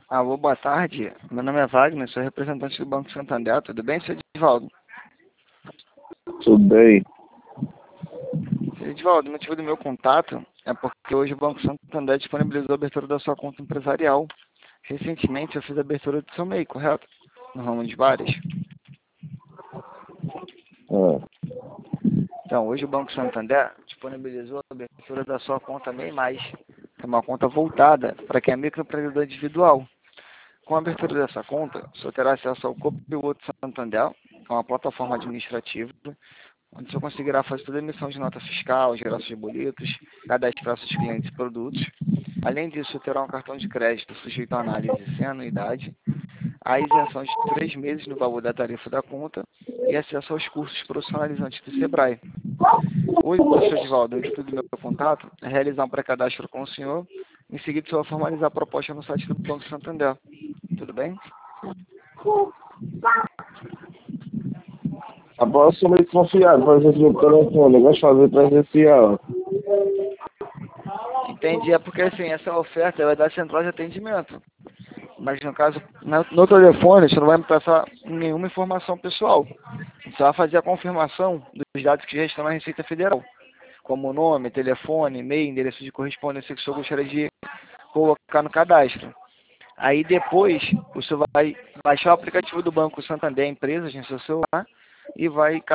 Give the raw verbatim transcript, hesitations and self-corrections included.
Alô, boa tarde. Meu nome é Wagner, sou representante do Banco Santander. Tudo bem, senhor Edivaldo? Tudo bem. Senhor Edivaldo, o motivo do meu contato é porque hoje o Banco Santander disponibilizou a abertura da sua conta empresarial. Recentemente eu fiz a abertura do seu M E I, correto? No ramo de bares. Ah, Então, hoje o Banco Santander disponibilizou a abertura da sua conta M E I mais, que é uma conta voltada para quem é microempreendedor individual. Com a abertura dessa conta, o senhor terá acesso ao Copiloto Santander, que é uma plataforma administrativa, onde o senhor conseguirá fazer toda a emissão de nota fiscal, geração de boletos, cadastrar seus clientes e produtos. Além disso, terá um cartão de crédito sujeito à análise sem anuidade, a isenção de três meses no valor da tarifa da conta e acesso aos cursos profissionalizantes do Sebrae. Hoje, senhor Edivaldo, o intuito do meu contato é realizar um pré-cadastro com o senhor. Em seguida, o senhor vai formalizar a proposta no site do Banco Santander. Tudo bem? Após sou meio desconfiado, por exemplo, no telefone, eu gosto de fazer presencial. Entendi, é porque assim, essa oferta vai dar central de atendimento. Mas no caso, no, no telefone, você não vai me passar nenhuma informação pessoal. Você vai fazer a confirmação dos dados que já estão na Receita Federal, como nome, telefone, e-mail, endereço de correspondência que o senhor gostaria de colocar no cadastro. Aí depois, o senhor vai baixar o aplicativo do Banco Santander Empresas no seu celular e vai